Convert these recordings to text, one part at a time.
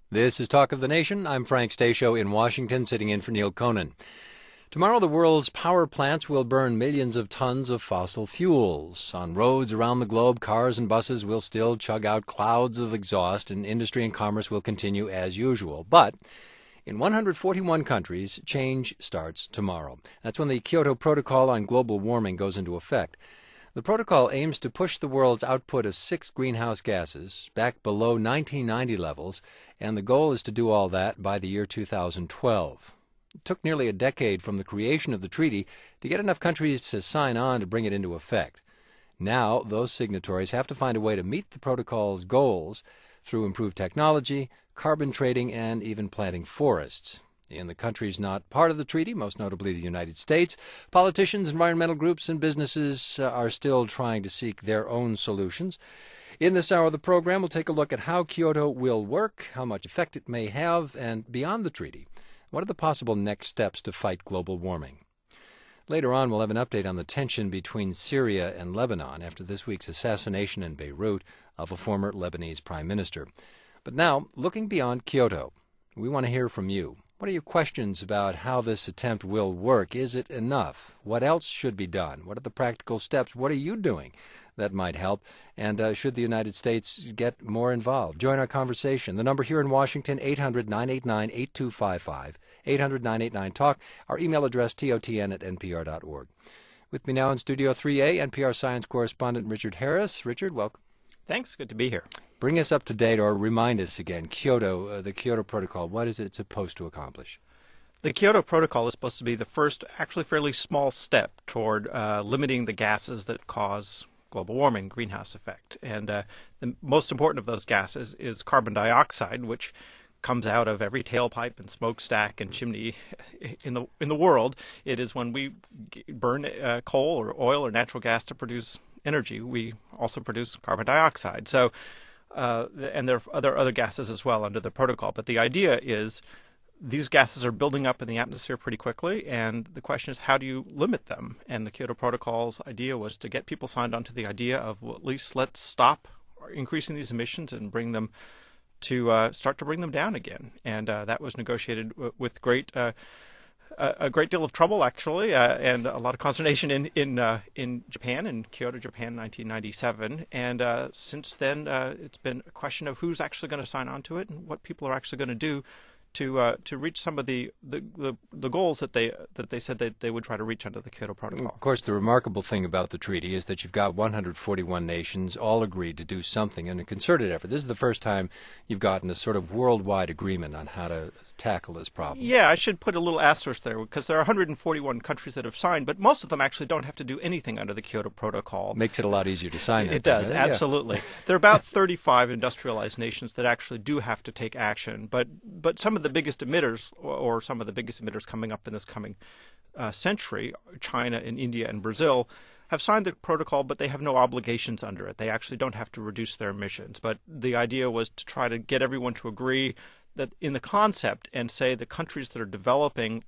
This is Talk of the Nation. I'm Frank Stasio in Washington, sitting in for Neil Conan. Tomorrow, the world's power plants will burn millions of tons of fossil fuels. On roads around the globe, cars and buses will still chug out clouds of exhaust, and industry and commerce will continue as usual. But in 141 countries, change starts tomorrow. That's when the Kyoto Protocol on global warming goes into effect. The protocol aims to push the world's output of 6 greenhouse gases back below 1990 levels, and the goal is to do all that by the year 2012. It took nearly a decade from the creation of the treaty to get enough countries to sign on to bring it into effect. Now, those signatories have to find a way to meet the protocol's goals through improved technology, carbon trading, and even planting forests. In the countries not part of the treaty, most notably the United States, politicians, environmental groups, and businesses are still trying to seek their own solutions. In this hour of the program, we'll take a look at how Kyoto will work, how much effect it may have, and beyond the treaty, what are the possible next steps to fight global warming? Later on, we'll have an update on the tension between Syria and Lebanon after this week's assassination in Beirut of a former Lebanese prime minister. But now, looking beyond Kyoto, we want to hear from you. What are your questions about how this attempt will work? Is it enough? What else should be done? What are the practical steps? What are you doing that might help? And should the United States get more involved? Join our conversation. The number here in Washington, 800-989-8255, 800-989-TALK. Our email address, totn@npr.org. With me now in Studio 3A, NPR science correspondent Richard Harris. Richard, welcome. Thanks. Good to be here. Bring us up to date, or remind us again, Kyoto, the Kyoto Protocol, what is it supposed to accomplish? The Kyoto Protocol is supposed to be the first, actually fairly small step toward limiting the gases that cause global warming, greenhouse effect. And the most important of those gases is carbon dioxide, which comes out of every tailpipe and smokestack and chimney in the world. It is when we burn coal or oil or natural gas to produce energy, we also produce carbon dioxide. So, and there are other gases as well under the protocol. But the idea is these gases are building up in the atmosphere pretty quickly, and the question is, how do you limit them? And the Kyoto Protocol's idea was to get people signed on to the idea of, well, at least let's stop increasing these emissions and bring them to start to bring them down again. And that was negotiated with a great deal of trouble, actually, and a lot of consternation in Japan, in Kyoto, Japan, in 1997. And since then, it's been a question of who's actually going to sign on to it and what people are actually going to do to reach some of the goals that they said that they would try to reach under the Kyoto Protocol. Of course, the remarkable thing about the treaty is that you've got 141 nations all agreed to do something in a concerted effort. This is the first time you've gotten a sort of worldwide agreement on how to tackle this problem. Yeah, I should put a little asterisk there because there are 141 countries that have signed, but most of them actually don't have to do anything under the Kyoto Protocol. Makes it a lot easier to sign it. It does, absolutely. Yeah. There are about 35 industrialized nations that actually do have to take action, but some of the biggest emitters, or some of the biggest emitters coming up in this coming century, China and India and Brazil, have signed the protocol, but they have no obligations under it. They actually don't have to reduce their emissions. But the idea was to try to get everyone to agree that in the concept and say the countries that are developing,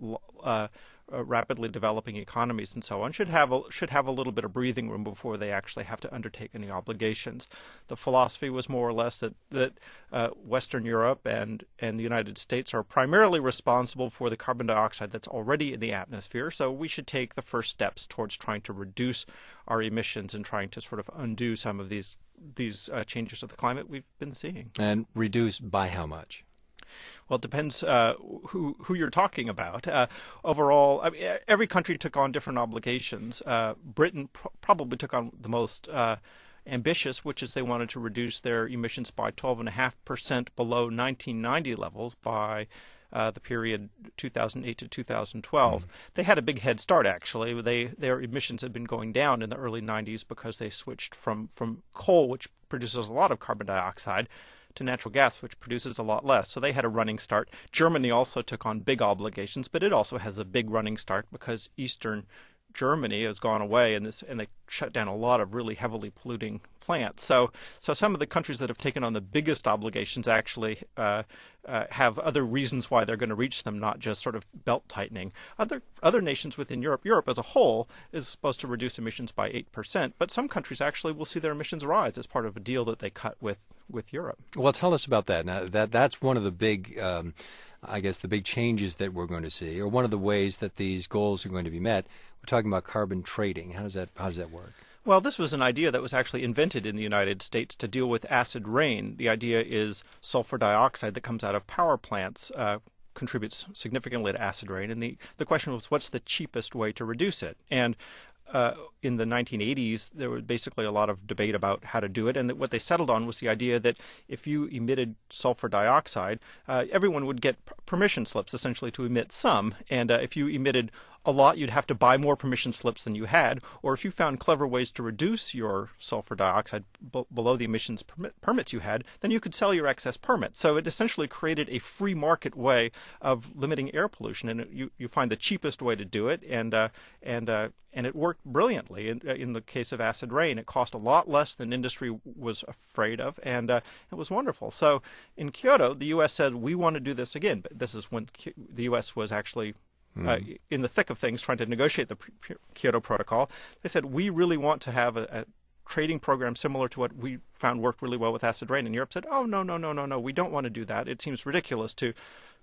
rapidly developing economies and so on should have a little bit of breathing room before they actually have to undertake any obligations. The philosophy was more or less that Western Europe and the United States are primarily responsible for the carbon dioxide that's already in the atmosphere, so we should take the first steps towards trying to reduce our emissions and trying to sort of undo some of these changes to the climate we've been seeing. And reduce by how much? Well, it depends who you're talking about. Overall, I mean, every country took on different obligations. Britain probably took on the most ambitious, which is they wanted to reduce their emissions by 12.5% below 1990 levels by the period 2008 to 2012. They had a big head start, actually. Their emissions had been going down in the early 90s because they switched from coal, which produces a lot of carbon dioxide, to natural gas, which produces a lot less. So they had a running start. Germany also took on big obligations, but it also has a big running start because Eastern Germany has gone away, and they shut down a lot of really heavily polluting plants. So some of the countries that have taken on the biggest obligations actually have other reasons why they're going to reach them, not just sort of belt tightening. Other nations within Europe as a whole is supposed to reduce emissions by 8%, but some countries actually will see their emissions rise as part of a deal that they cut with Europe. Well, tell us about that. Now, that's one of the big, I guess, the big changes that we're going to see, or one of the ways that these goals are going to be met. We're talking about carbon trading. How does that work? Well, this was an idea that was actually invented in the United States to deal with acid rain. The idea is sulfur dioxide that comes out of power plants contributes significantly to acid rain, and the question was, what's the cheapest way to reduce it? And in the 1980s, there was basically a lot of debate about how to do it, and what they settled on was the idea that if you emitted sulfur dioxide, everyone would get permission slips, essentially, to emit some, and if you emitted a lot, you'd have to buy more permission slips than you had, or if you found clever ways to reduce your sulfur dioxide below the emissions permits you had, then you could sell your excess permits. So it essentially created a free market way of limiting air pollution, and you find the cheapest way to do it, and it worked brilliantly. In the case of acid rain, it cost a lot less than industry was afraid of, and it was wonderful. So in Kyoto, the U.S. said, we want to do this again, but this is when the U.S. was actually in the thick of things, trying to negotiate the Kyoto Protocol. They said, we really want to have a trading program similar to what we found worked really well with acid rain. And Europe said, oh, no, we don't want to do that. It seems ridiculous to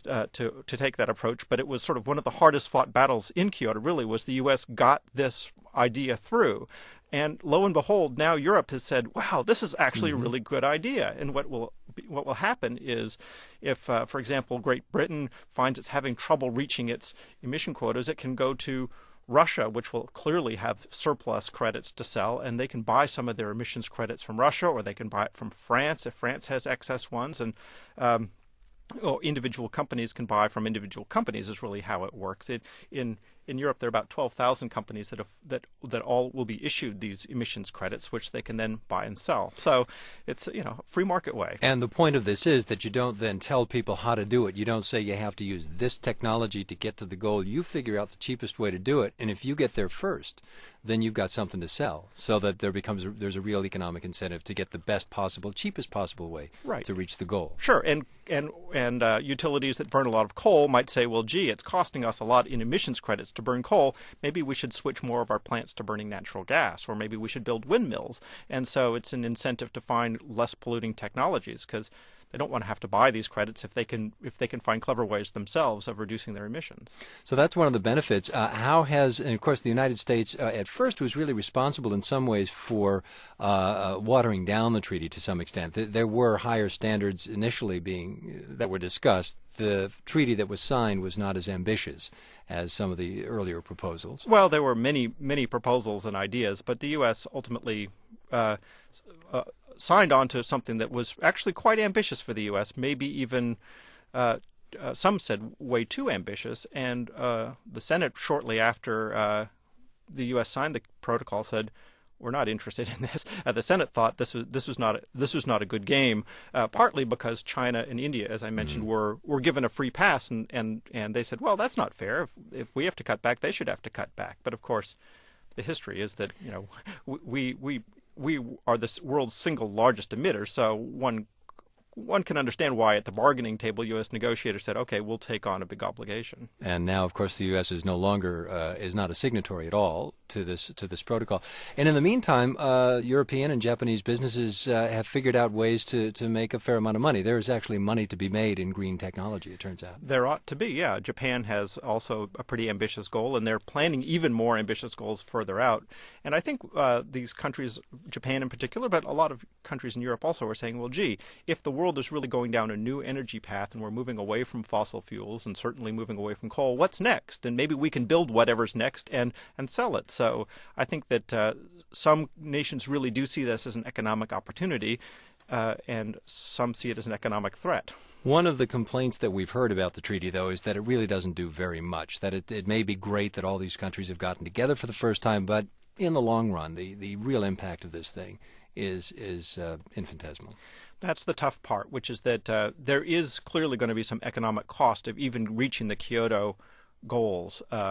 take that approach. But it was sort of one of the hardest fought battles in Kyoto, really, was the U.S. got this idea through. And lo and behold, now Europe has said, wow, this is actually a really good idea. And what will happen is if, for example, Great Britain finds it's having trouble reaching its emission quotas, it can go to Russia, which will clearly have surplus credits to sell, and they can buy some of their emissions credits from Russia, or they can buy it from France if France has excess ones. And or individual companies can buy from individual companies is really how it works. In Europe, there are about 12,000 companies that all will be issued these emissions credits, which they can then buy and sell. So it's a free market way. And the point of this is that you don't then tell people how to do it. You don't say you have to use this technology to get to the goal. You figure out the cheapest way to do it, and if you get there first, then you've got something to sell, so that there's a real economic incentive to get the best possible, cheapest possible way to reach the goal. Sure, and utilities that burn a lot of coal might say, well, gee, it's costing us a lot in emissions credits to burn coal. Maybe we should switch more of our plants to burning natural gas, or maybe we should build windmills. And so it's an incentive to find less polluting technologies, because they don't want to have to buy these credits if they can find clever ways themselves of reducing their emissions. So that's one of the benefits. And of course, the United States at first was really responsible in some ways for watering down the treaty to some extent. There were higher standards initially that were discussed. The treaty that was signed was not as ambitious as some of the earlier proposals. Well, there were many, many proposals and ideas, but the U.S. ultimately signed on to something that was actually quite ambitious for the U.S., maybe even, some said, way too ambitious. And the Senate, shortly after the U.S. signed the protocol, said, we're not interested in this. The Senate thought this was not a good game, partly because China and India, as I mentioned, were given a free pass, and they said, well, that's not fair. If we have to cut back, they should have to cut back. But of course, the history is that we are the world's single largest emitter, so one can understand why at the bargaining table U.S. negotiators said, okay, we'll take on a big obligation. And now, of course, the U.S. is no longer is not a signatory at all to this protocol. And in the meantime, European and Japanese businesses have figured out ways to make a fair amount of money. There is actually money to be made in green technology, it turns out. There ought to be, yeah. Japan has also a pretty ambitious goal, and they're planning even more ambitious goals further out. And I think these countries, Japan in particular, but a lot of countries in Europe also are saying, well, gee, if the world is really going down a new energy path and we're moving away from fossil fuels and certainly moving away from coal, what's next? And maybe we can build whatever's next and sell it. So I think that some nations really do see this as an economic opportunity, and some see it as an economic threat. One of the complaints that we've heard about the treaty, though, is that it really doesn't do very much, that it may be great that all these countries have gotten together for the first time, but in the long run, the real impact of this thing is infinitesimal. That's the tough part, which is that there is clearly going to be some economic cost of even reaching the Kyoto goals.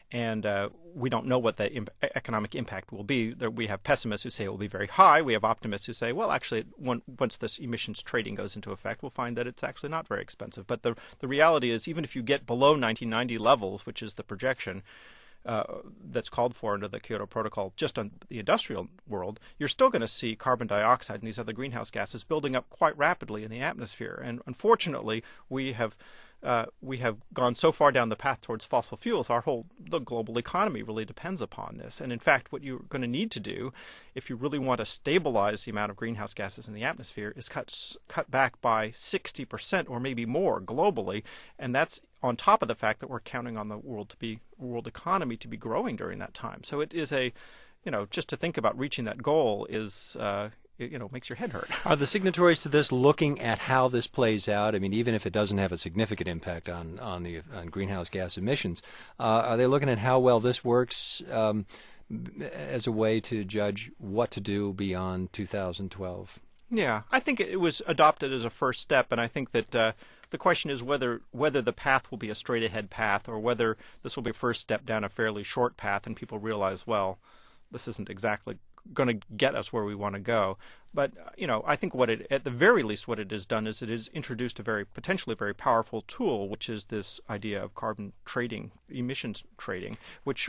and we don't know what the economic impact will be. We have pessimists who say it will be very high. We have optimists who say, well, actually, once this emissions trading goes into effect, we'll find that it's actually not very expensive. But the reality is, even if you get below 1990 levels, which is the projection that's called for under the Kyoto Protocol, just on the industrial world, you're still going to see carbon dioxide and these other greenhouse gases building up quite rapidly in the atmosphere. And unfortunately, we have gone so far down the path towards fossil fuels. The global economy really depends upon this. And in fact, what you're going to need to do, if you really want to stabilize the amount of greenhouse gases in the atmosphere, is cut back by 60% or maybe more globally. And that's on top of the fact that we're counting on the world economy to be growing during that time. So it is just to think about reaching that goal is makes your head hurt. Are the signatories to this looking at how this plays out? I mean, even if it doesn't have a significant impact on greenhouse gas emissions, are they looking at how well this works as a way to judge what to do beyond 2012? Yeah, I think it was adopted as a first step, and I think that the question is whether the path will be a straight-ahead path or whether this will be a first step down a fairly short path and people realize, well, this isn't exactly going to get us where we want to go. But, I think at the very least, what it has done is it has introduced a potentially very powerful tool, which is this idea of carbon trading, emissions trading, which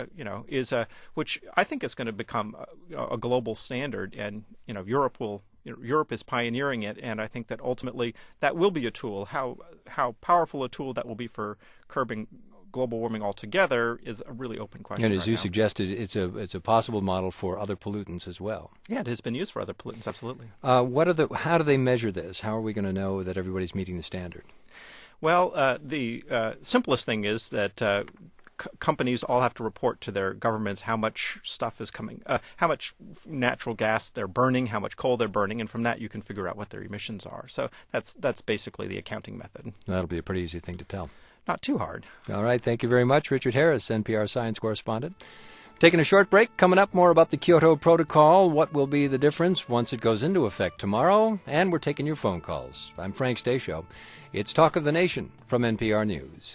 I think is going to become a global standard, and, Europe is pioneering it, and I think that ultimately that will be a tool. How powerful a tool that will be for curbing global warming altogether is a really open question. And as you suggested, it's a possible model for other pollutants as well. Yeah, it has been used for other pollutants, absolutely. How do they measure this? How are we going to know that everybody's meeting the standard? Well, the simplest thing is that companies all have to report to their governments how much stuff is coming, how much natural gas they're burning, how much coal they're burning, and from that you can figure out what their emissions are. So that's basically the accounting method. That'll be a pretty easy thing to tell. Not too hard. All right. Thank you very much, Richard Harris, NPR science correspondent. Taking a short break. Coming up, more about the Kyoto Protocol, what will be the difference once it goes into effect tomorrow, and we're taking your phone calls. I'm Frank Stasio. It's Talk of the Nation from NPR News.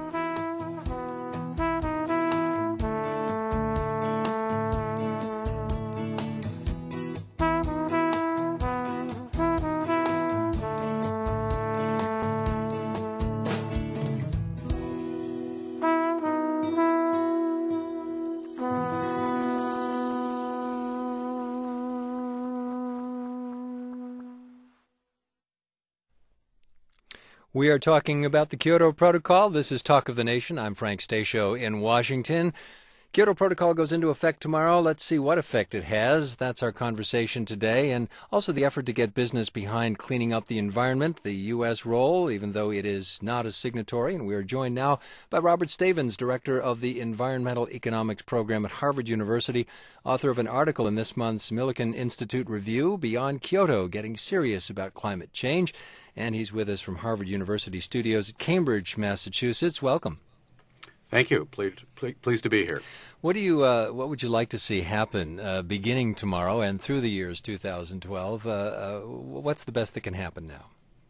We are talking about the Kyoto Protocol. This is Talk of the Nation. I'm Frank Stasio in Washington. Kyoto Protocol goes into effect tomorrow. Let's see what effect it has. That's our conversation today, and also the effort to get business behind cleaning up the environment, the U.S. role, even though it is not a signatory. And we are joined now by Robert Stavins, director of the Environmental Economics Program at Harvard University, author of an article in this month's Millikan Institute Review, Beyond Kyoto, Getting Serious About Climate Change. And he's with us from Harvard University Studios at Cambridge, Massachusetts. Welcome. Thank you. Pleased to be here. What would you like to see happen beginning tomorrow and through the years 2012? What's the best that can happen now?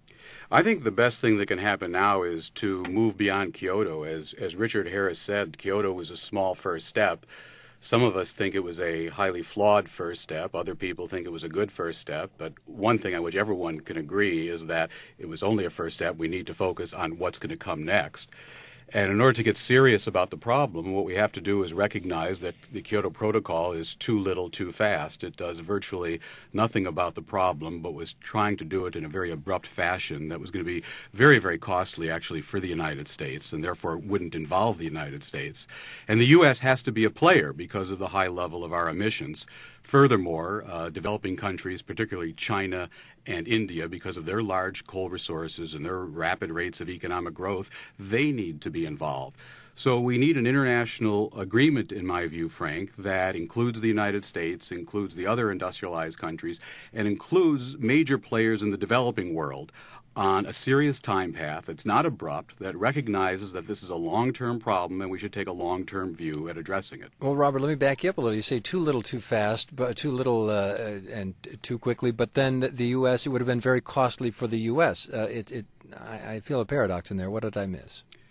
I think the best thing that can happen now is to move beyond Kyoto. As Richard Harris said, Kyoto was a small first step. Some of us think it was a highly flawed first step. Other people think it was a good first step. But one thing on which everyone can agree is that it was only a first step. We need to focus on what's going to come next. And in order to get serious about the problem, what we have to do is recognize that the Kyoto Protocol is too little, too fast. It does virtually nothing about the problem, but was trying to do it in a very abrupt fashion that was going to be very, very costly, actually, for the United States, and therefore wouldn't involve the United States. And the U.S. has to be a player because of the high level of our emissions. Furthermore, developing countries, particularly China and India, because of their large coal resources and their rapid rates of economic growth, they need to be involved. So we need an international agreement, in my view, Frank, that includes the United States, includes the other industrialized countries, and includes major players in the developing world on a serious time path that's not abrupt, that recognizes that this is a long-term problem and we should take a long-term view at addressing it. Well, Robert, let me back you up a little. You say too little, too fast, but too little and too quickly, but then the U.S., it would have been very costly for the U.S. I feel a paradox in there. What did I miss?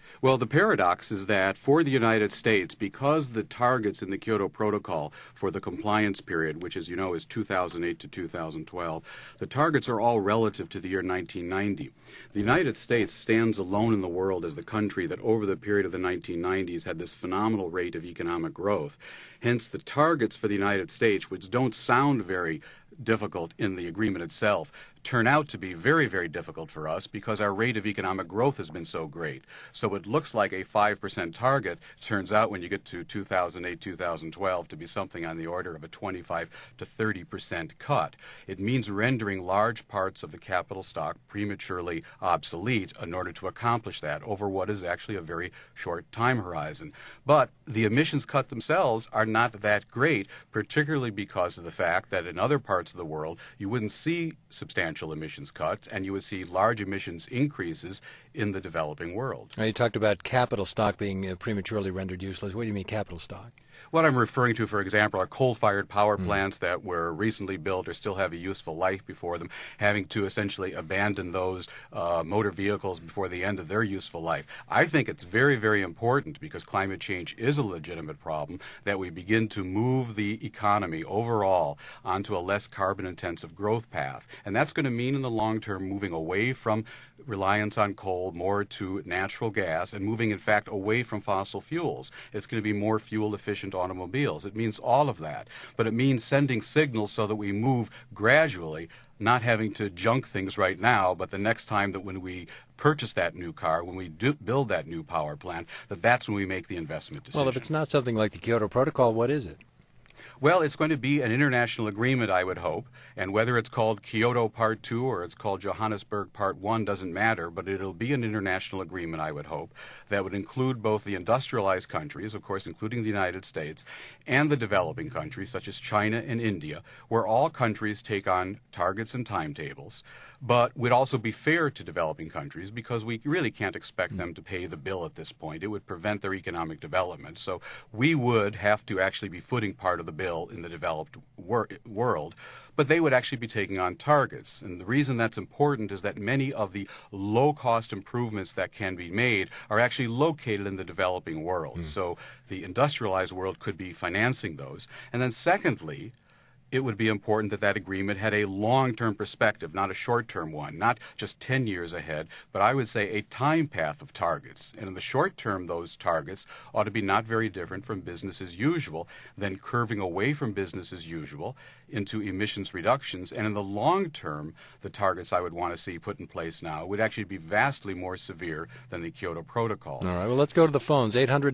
Well, the paradox is that for the United States, because the targets in the Kyoto Protocol for the compliance period, which as you know is 2008 to 2012, the targets are all relative to the year 1990. The United States stands alone in the world as the country that over the period of the 1990s had this phenomenal rate of economic growth. Hence, the targets for the United States, which don't sound very difficult in the agreement itself, turn out to be very, very difficult for us because our rate of economic growth has been so great. So it looks like a 5% target turns out when you get to 2008, 2012 to be something on the order of a 25 to 30% cut. It means rendering large parts of the capital stock prematurely obsolete in order to accomplish that over what is actually a very short time horizon. But the emissions cut themselves are not that great, particularly because of the fact that in other parts of the world you wouldn't see substantial emissions cuts, and you would see large emissions increases in the developing world. Now, you talked about capital stock being prematurely rendered useless. What do you mean capital stock? What I'm referring to, for example, are coal-fired power plants that were recently built or still have a useful life before them, having to essentially abandon those motor vehicles before the end of their useful life. I think it's very, very important, because climate change is a legitimate problem, that we begin to move the economy overall onto a less carbon-intensive growth path. And that's going to mean in the long term moving away from reliance on coal, more to natural gas, and moving, in fact, away from fossil fuels. It's going to be more fuel-efficient automobiles. It means all of that. But it means sending signals so that we move gradually, not having to junk things right now, but the next time that when we purchase that new car, when we build that new power plant, that's when we make the investment decision. Well, if it's not something like the Kyoto Protocol, what is it? Well, it's going to be an international agreement, I would hope, and whether it's called Kyoto Part 2 or it's called Johannesburg Part 1 doesn't matter, but it'll be an international agreement, I would hope, that would include both the industrialized countries, of course, including the United States, and the developing countries, such as China and India, where all countries take on targets and timetables, but would also be fair to developing countries because we really can't expect them to pay the bill at this point. It would prevent their economic development. So we would have to actually be footing part of the bill in the developed world, but they would actually be taking on targets. And the reason that's important is that many of the low-cost improvements that can be made are actually located in the developing world. So the industrialized world could be financing those. And then secondly, it would be important that that agreement had a long-term perspective, not a short-term one, not just 10 years ahead, but I would say a time path of targets. And in the short term, those targets ought to be not very different from business as usual, then curving away from business as usual into emissions reductions. And in the long term, the targets I would want to see put in place now would actually be vastly more severe than the Kyoto Protocol. All right, well, let's go to the phones.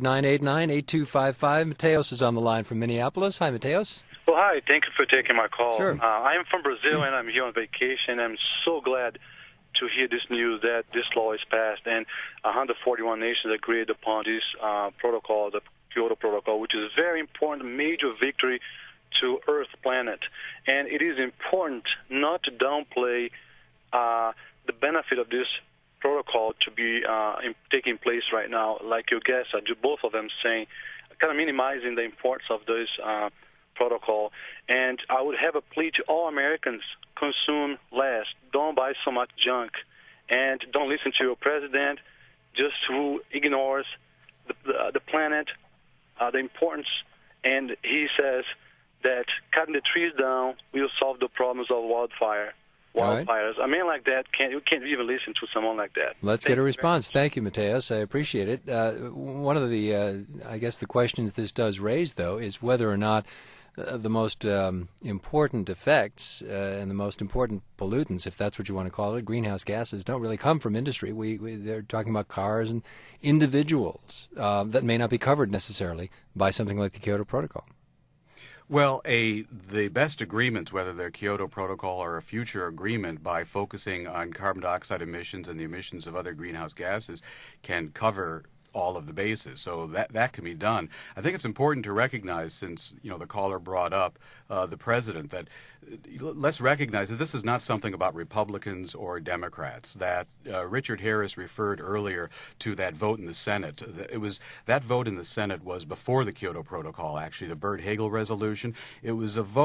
800-989-8255. Mateos is on the line from Minneapolis. Hi, Mateos. Well, hi. Thank you for taking my call. Sure. I am from Brazil, and I'm here on vacation. I'm so glad to hear this news that this law is passed, and 141 nations agreed upon this protocol, the Kyoto Protocol, which is a very important, major victory to Earth planet. And it is important not to downplay the benefit of this protocol to be taking place right now, like your guests, both of them saying, kind of minimizing the importance of this protocol. And I would have a plea to all Americans: consume less, don't buy so much junk, and don't listen to your president, just who ignores the planet, the importance. And he says that cutting the trees down will solve the problems of wildfires. Right. A man like that, you can't even listen to someone like that. Let's get a response. Thank you, Mateos. I appreciate it. One of the, I guess, the questions this does raise, though, is whether or not the most important effects and the most important pollutants, if that's what you want to call it, greenhouse gases, don't really come from industry. They're talking about cars and individuals that may not be covered necessarily by something like the Kyoto Protocol. Well, the best agreements, whether they're Kyoto Protocol or a future agreement, by focusing on carbon dioxide emissions and the emissions of other greenhouse gases, can cover all of the bases. So that can be done. I think it's important to recognize, since the caller brought up the president, that let's recognize that this is not something about Republicans or Democrats. That Richard Harris referred earlier to that vote in the Senate. That vote in the Senate was before the Kyoto Protocol, actually, the Byrd-Hagel resolution. It was a vote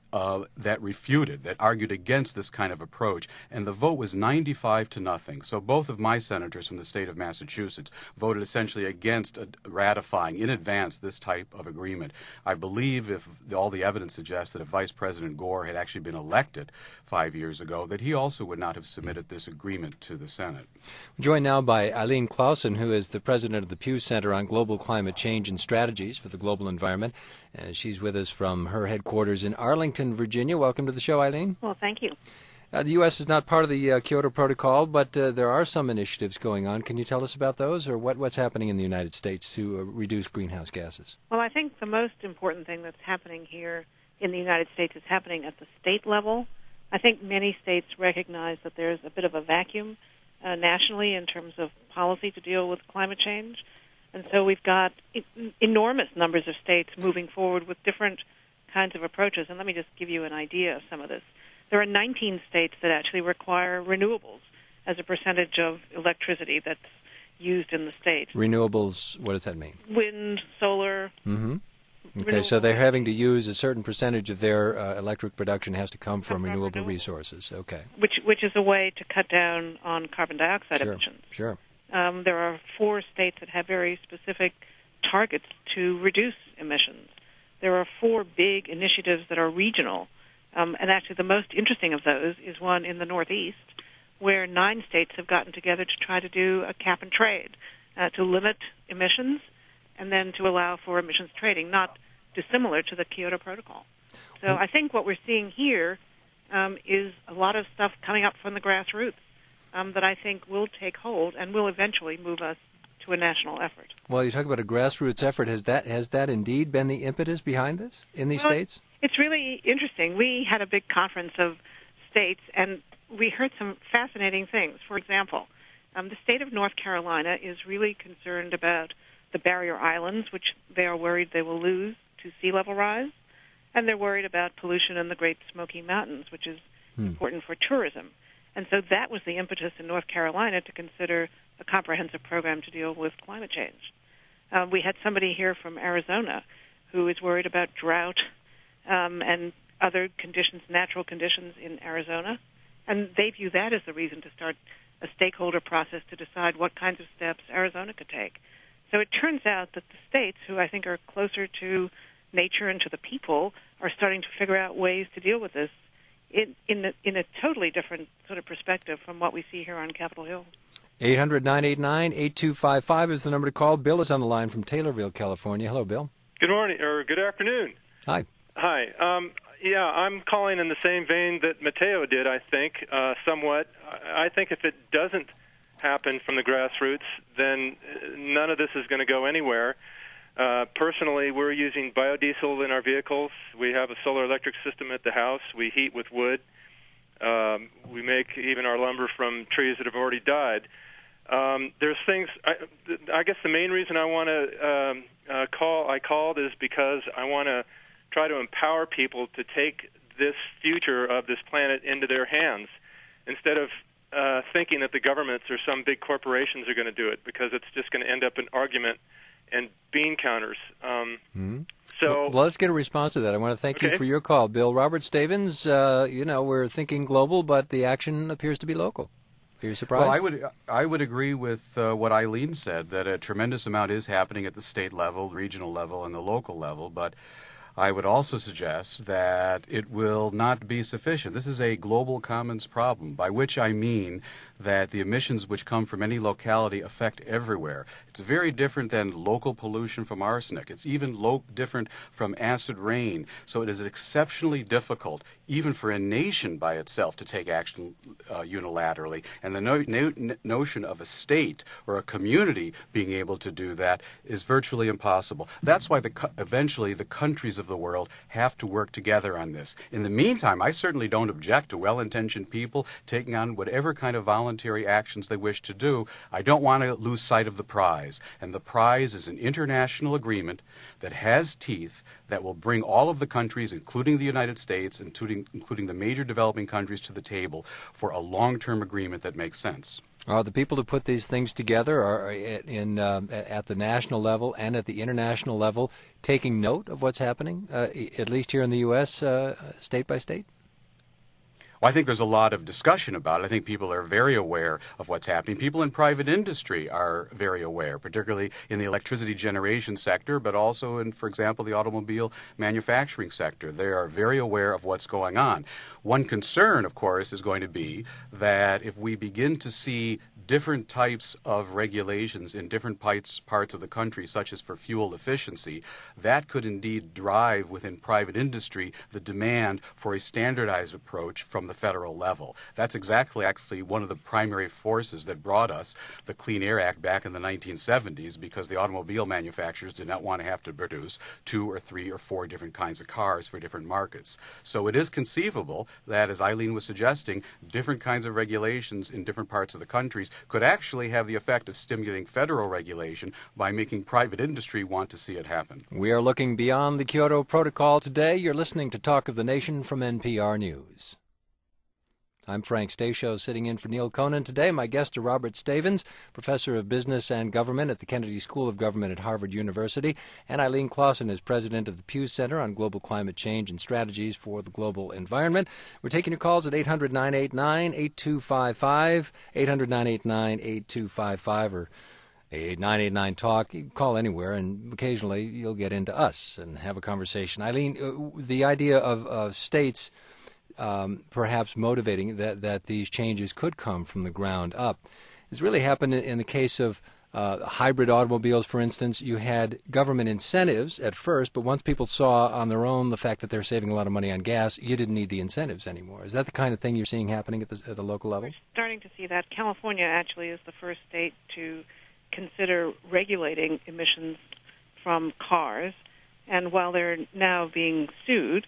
that refuted, that argued against this kind of approach, and the vote was 95-0. So both of my senators from the state of Massachusetts voted essentially against ratifying in advance this type of agreement. I believe, if all the evidence suggests that if Vice President Gore had actually been elected 5 years ago, that he also would not have submitted this agreement to the Senate. We're joined now by Eileen Clausen, who is the president of the Pew Center on Global Climate Change and Strategies for the Global Environment. She's with us from her headquarters in Arlington, Virginia. Welcome to the show, Eileen. Well, thank you. The U.S. is not part of the Kyoto Protocol, but there are some initiatives going on. Can you tell us about those, or what's happening in the United States to reduce greenhouse gases? Well, I think the most important thing that's happening here in the United States is happening at the state level. I think many states recognize that there's a bit of a vacuum nationally in terms of policy to deal with climate change. And so we've got enormous numbers of states moving forward with different kinds of approaches. And let me just give you an idea of some of this. There are 19 states that actually require renewables as a percentage of electricity that's used in the state. Renewables, what does that mean? Wind, solar. Mm-hmm. Okay, so they're having to use a certain percentage of their electric production has to come from renewable resources. Okay. Which is a way to cut down on carbon dioxide emissions. Sure. There are 4 states that have very specific targets to reduce emissions. There are 4 big initiatives that are regional, and actually the most interesting of those is one in the Northeast, where 9 states have gotten together to try to do a cap and trade, to limit emissions and then to allow for emissions trading, not dissimilar to the Kyoto Protocol. So I think what we're seeing here is a lot of stuff coming up from the grassroots that I think will take hold and will eventually move us to a national effort. Well, you talk about a grassroots effort. Has that indeed been the impetus behind this in these states? It's really interesting. We had a big conference of states, and we heard some fascinating things. For example, the state of North Carolina is really concerned about the barrier islands, which they are worried they will lose to sea level rise, and they're worried about pollution in the Great Smoky Mountains, which is important for tourism. And so that was the impetus in North Carolina to consider a comprehensive program to deal with climate change. We had somebody here from Arizona who is worried about drought and other conditions, natural conditions in Arizona, and they view that as the reason to start a stakeholder process to decide what kinds of steps Arizona could take. So it turns out that the states, who I think are closer to nature and to the people, are starting to figure out ways to deal with this in a totally different sort of perspective from what we see here on Capitol Hill. 800-989-8255 is the number to call. Bill is on the line from Taylorville, California. Hello, Bill. Good morning, or good afternoon. Hi. Hi. I'm calling in the same vein that Mateo did, I think, somewhat. I think if it doesn't happen from the grassroots, then none of this is going to go anywhere. Personally, we're using biodiesel in our vehicles. We have a solar electric system at the house. We heat with wood. We make even our lumber from trees that have already died. There's things. I guess the main reason I want to I called is because I want to try to empower people to take this future of this planet into their hands instead of thinking that the governments or some big corporations are going to do it, because it's just going to end up an argument and bean counters. So, well, let's get a response to that. I want to thank you for your call, Bill. Robert Stavins, we're thinking global, but the action appears to be local. Are you surprised? Well, I would agree with what Eileen said, that a tremendous amount is happening at the state level, regional level, and the local level, but I would also suggest that it will not be sufficient. This is a global commons problem, by which I mean that the emissions which come from any locality affect everywhere. It's very different than local pollution from arsenic. It's even different from acid rain. So it is exceptionally difficult, even for a nation by itself, to take action unilaterally. And the notion of a state or a community being able to do that is virtually impossible. That's why eventually the countries of the world have to work together on this. In the meantime, I certainly don't object to well-intentioned people taking on whatever kind of voluntary actions they wish to do. I don't want to lose sight of the prize. And the prize is an international agreement that has teeth, that will bring all of the countries, including the United States, including the major developing countries, to the table for a long-term agreement that makes sense. Are the people who put these things together at the national level and at the international level taking note of what's happening, at least here in the U.S., state by state? Well, I think there's a lot of discussion about it. I think people are very aware of what's happening. People in private industry are very aware, particularly in the electricity generation sector, but also in, for example, the automobile manufacturing sector. They are very aware of what's going on. One concern, of course, is going to be that if we begin to see different types of regulations in different parts of the country, such as for fuel efficiency, that could indeed drive within private industry the demand for a standardized approach from the federal level. That's actually one of the primary forces that brought us the Clean Air Act back in the 1970s, because the automobile manufacturers did not want to have to produce 2 or 3 or 4 different kinds of cars for different markets. So it is conceivable that, as Eileen was suggesting, different kinds of regulations in different parts of the countries could actually have the effect of stimulating federal regulation by making private industry want to see it happen. We are looking beyond the Kyoto Protocol today. You're listening to Talk of the Nation from NPR News. I'm Frank Stasio, sitting in for Neil Conan today. My guests are Robert Stavins, professor of business and government at the Kennedy School of Government at Harvard University, and Eileen Clausen is president of the Pew Center on Global Climate Change and Strategies for the Global Environment. We're taking your calls at 800-989-8255, 800-989-8255, or 888-989-TALK. You can call anywhere, and occasionally you'll get into us and have a conversation. Eileen, the idea of states perhaps motivating that these changes could come from the ground up has really happened in the case of hybrid automobiles, for instance. You had government incentives at first, but once people saw on their own the fact that they're saving a lot of money on gas, you didn't need the incentives anymore. Is that the kind of thing you're seeing happening at the local level? We're starting to see that. California actually is the first state to consider regulating emissions from cars, and while they're now being sued,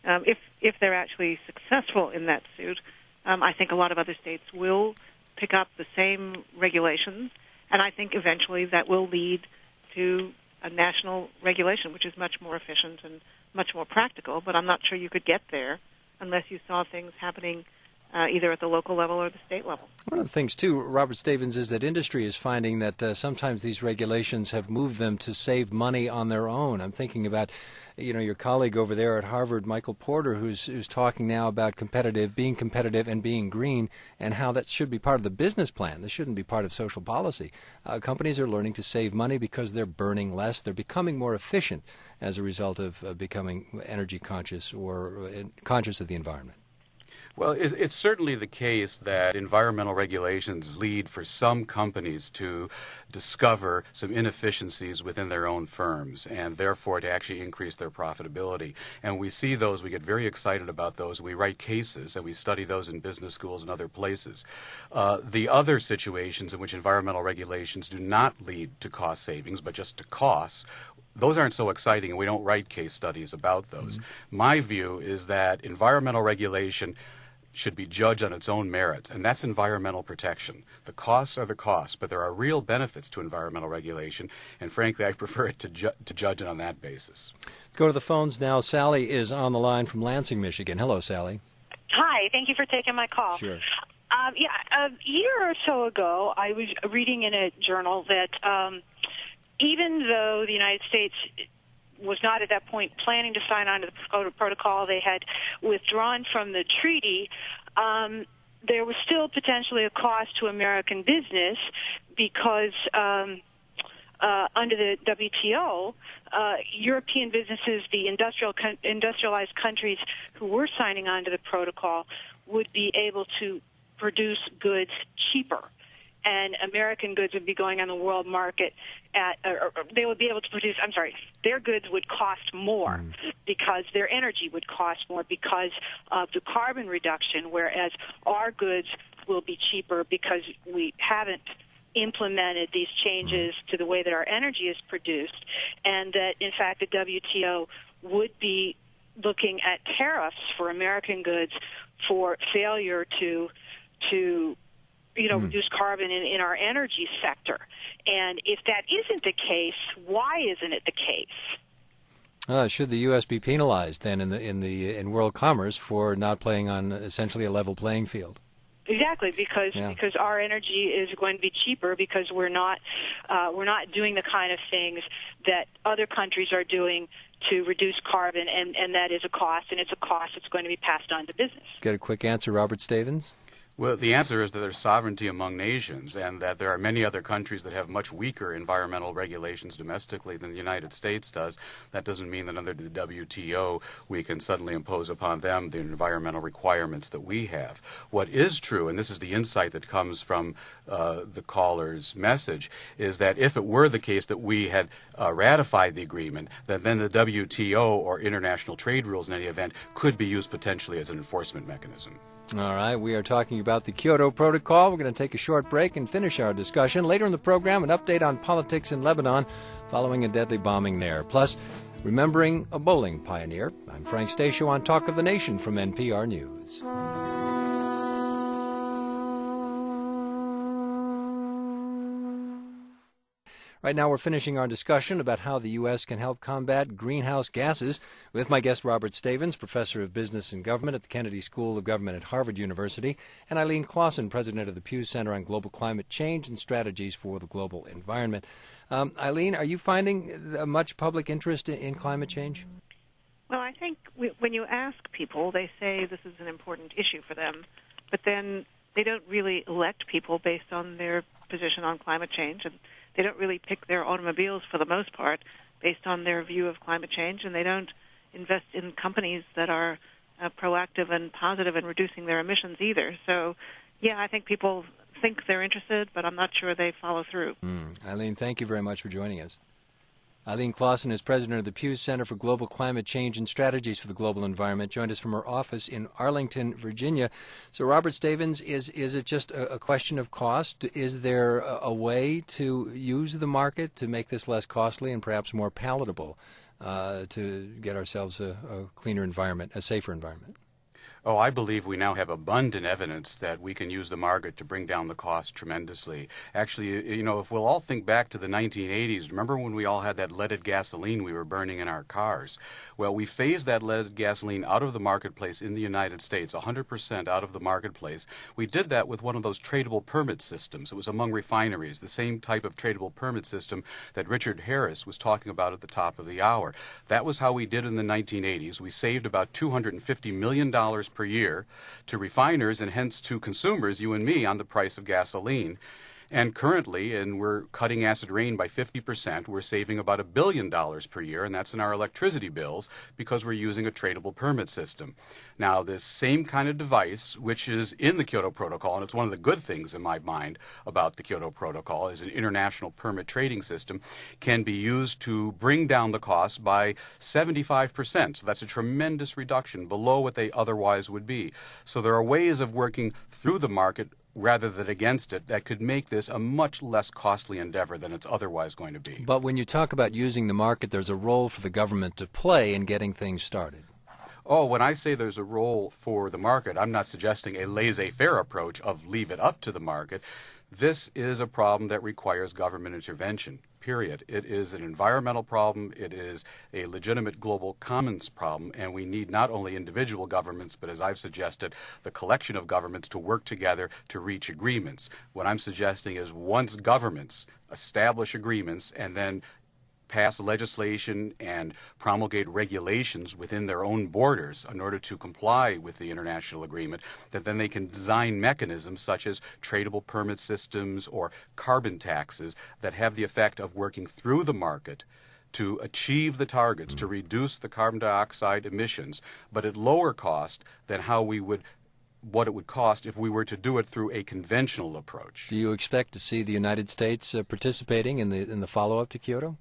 if they're actually successful in that suit, I think a lot of other states will pick up the same regulations, and I think eventually that will lead to a national regulation, which is much more efficient and much more practical, but I'm not sure you could get there unless you saw things happening either at the local level or the state level. One of the things, too, Robert Stavins, is that industry is finding that sometimes these regulations have moved them to save money on their own. I'm thinking about, your colleague over there at Harvard, Michael Porter, who's talking now about being competitive and being green, and how that should be part of the business plan. This shouldn't be part of social policy. Companies are learning to save money because they're burning less. They're becoming more efficient as a result of becoming energy conscious or conscious of the environment. Well, it's certainly the case that environmental regulations lead for some companies to discover some inefficiencies within their own firms, and therefore to actually increase their profitability. And we see those, we get very excited about those, we write cases, and we study those in business schools and other places. The other situations in which environmental regulations do not lead to cost savings, but just to costs, those aren't so exciting, and we don't write case studies about those. Mm-hmm. My view is that environmental regulation should be judged on its own merits, and that's environmental protection. The costs are the costs, but there are real benefits to environmental regulation, and frankly, I prefer it to judge it on that basis. Let's go to the phones now. Sally is on the line from Lansing, Michigan. Hello, Sally. Hi, thank you for taking my call. Sure. A year or so ago, I was reading in a journal that even though the United States was not at that point planning to sign on to the Kyoto Protocol, they had withdrawn from the treaty, there was still potentially a cost to American business because under the WTO, European businesses, the industrialized countries who were signing on to the protocol, would be able to produce goods cheaper. And American goods would be going on the world market they would be able to produce, their goods would cost more because their energy would cost more because of the carbon reduction, whereas our goods will be cheaper because we haven't implemented these changes to the way that our energy is produced, and that, in fact, the WTO would be looking at tariffs for American goods for failure to reduce carbon in our energy sector. And if that isn't the case, why isn't it the case? Should the U.S. be penalized then in world commerce for not playing on essentially a level playing field? Exactly, because our energy is going to be cheaper because we're not doing the kind of things that other countries are doing to reduce carbon, and that is a cost, and it's a cost that's going to be passed on to business. Get a quick answer, Robert Stavens? Well, the answer is that there's sovereignty among nations and that there are many other countries that have much weaker environmental regulations domestically than the United States does. That doesn't mean that under the WTO we can suddenly impose upon them the environmental requirements that we have. What is true, and this is the insight that comes from the caller's message, is that if it were the case that we had ratified the agreement, that then the WTO or international trade rules in any event could be used potentially as an enforcement mechanism. All right, we are talking about the Kyoto Protocol. We're going to take a short break and finish our discussion. Later in the program, an update on politics in Lebanon following a deadly bombing there. Plus, remembering a bowling pioneer. I'm Frank Stasio on Talk of the Nation from NPR News. Right now we're finishing our discussion about how the U.S. can help combat greenhouse gases with my guest Robert Stavens, Professor of Business and Government at the Kennedy School of Government at Harvard University, and Eileen Clausen, President of the Pew Center on Global Climate Change and Strategies for the Global Environment. Eileen, are you finding much public interest in climate change? Well, I think when you ask people, they say this is an important issue for them, but then they don't really elect people based on their position on climate change, and they don't really pick their automobiles for the most part based on their view of climate change, and they don't invest in companies that are proactive and positive in reducing their emissions either. So, yeah, I think people think they're interested, but I'm not sure they follow through. Eileen, thank you very much for joining us. Eileen Clausen is president of the Pew Center for Global Climate Change and Strategies for the Global Environment, joined us from her office in Arlington, Virginia. So, Robert Stavens, is it just a question of cost? Is there a way to use the market to make this less costly and perhaps more palatable to get ourselves a cleaner environment, a safer environment? Oh, I believe we now have abundant evidence that we can use the market to bring down the cost tremendously. Actually, if we'll all think back to the 1980s, remember when we all had that leaded gasoline we were burning in our cars? Well, we phased that leaded gasoline out of the marketplace in the United States, 100% out of the marketplace. We did that with one of those tradable permit systems. It was among refineries, the same type of tradable permit system that Richard Harris was talking about at the top of the hour. That was how we did in the 1980s. We saved about $250 million per year to refiners and hence to consumers, you and me, on the price of gasoline. And currently, and we're cutting acid rain by 50%, we're saving about $1 billion per year, and that's in our electricity bills because we're using a tradable permit system. Now, this same kind of device, which is in the Kyoto Protocol, and it's one of the good things in my mind about the Kyoto Protocol, is an international permit trading system, can be used to bring down the cost by 75%. So that's a tremendous reduction below what they otherwise would be. So there are ways of working through the market rather than against it that could make this a much less costly endeavor than it's otherwise going to be. But when you talk about using the market, there's a role for the government to play in getting things started. Oh, when I say there's a role for the market, I'm not suggesting a laissez-faire approach of leave it up to the market. This is a problem that requires government intervention, period. It is an environmental problem. It is a legitimate global commons problem, and we need not only individual governments, but as I've suggested, the collection of governments to work together to reach agreements. What I'm suggesting is once governments establish agreements and then pass legislation and promulgate regulations within their own borders in order to comply with the international agreement, that then they can design mechanisms such as tradable permit systems or carbon taxes that have the effect of working through the market to achieve the targets, to reduce the carbon dioxide emissions, but at lower cost than what it would cost if we were to do it through a conventional approach. Do you expect to see the United States participating in the follow-up to Kyoto?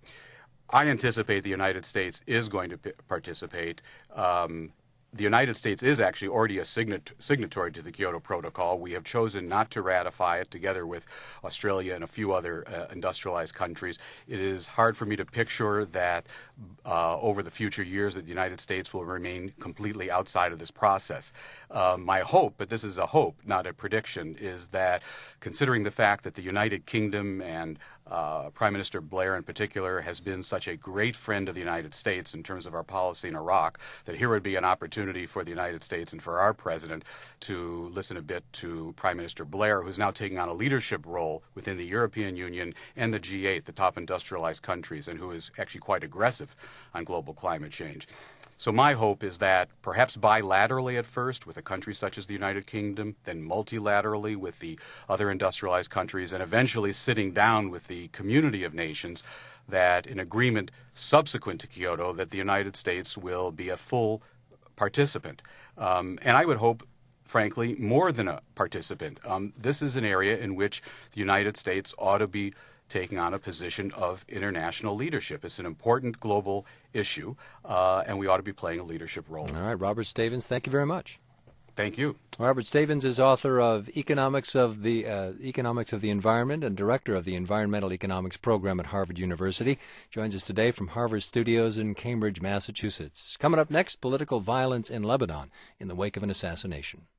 I anticipate the United States is going to participate. The United States is actually already a signatory to the Kyoto Protocol. We have chosen not to ratify it together with Australia and a few other industrialized countries. It is hard for me to picture that over the future years that the United States will remain completely outside of this process. My hope, but this is a hope, not a prediction, is that considering the fact that the United Kingdom and Prime Minister Blair in particular has been such a great friend of the United States in terms of our policy in Iraq that here would be an opportunity for the United States and for our president to listen a bit to Prime Minister Blair, who's now taking on a leadership role within the European Union and the G8, the top industrialized countries, and who is actually quite aggressive on global climate change. So my hope is that perhaps bilaterally at first with a country such as the United Kingdom, then multilaterally with the other industrialized countries, and eventually sitting down with the community of nations, that in agreement subsequent to Kyoto that the United States will be a full participant. And I would hope, frankly, more than a participant. This is an area in which the United States ought to be taking on a position of international leadership. It's an important global issue, and we ought to be playing a leadership role. All right, Robert Stavins, thank you very much. Thank you. Robert Stavins is author of Economics of the Environment and director of the Environmental Economics Program at Harvard University. Joins us today from Harvard Studios in Cambridge, Massachusetts. Coming up next, political violence in Lebanon in the wake of an assassination.